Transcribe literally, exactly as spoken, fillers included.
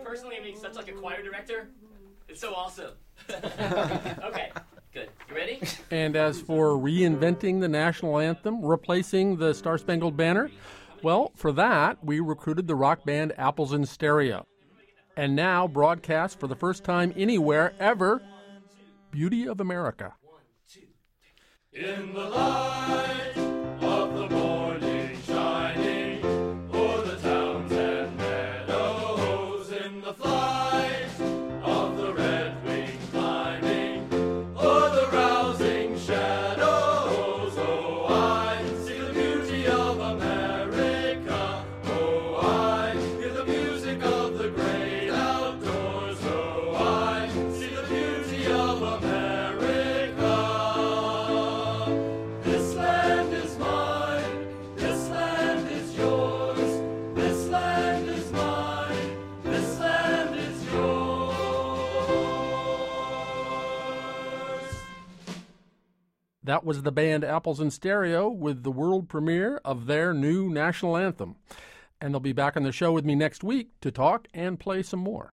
personally being such like a choir director. It's so awesome. Okay, good. You ready? And as for reinventing the national anthem, replacing the Star-Spangled Banner, well, for that, we recruited the rock band Apples in Stereo. And now broadcast for the first time anywhere ever, Beauty of America. In the light of the morning shining o'er the towns and meadows, in the flight of the red wing climbing o'er the rousing shadows, oh, I see the beauty of America, oh, I hear the music of the great outdoors, oh, I see the beauty of America. This land is mine, this land is yours, this land is mine, this land is yours. That was the band Apples in Stereo with the world premiere of their new national anthem. And they'll be back on the show with me next week to talk and play some more.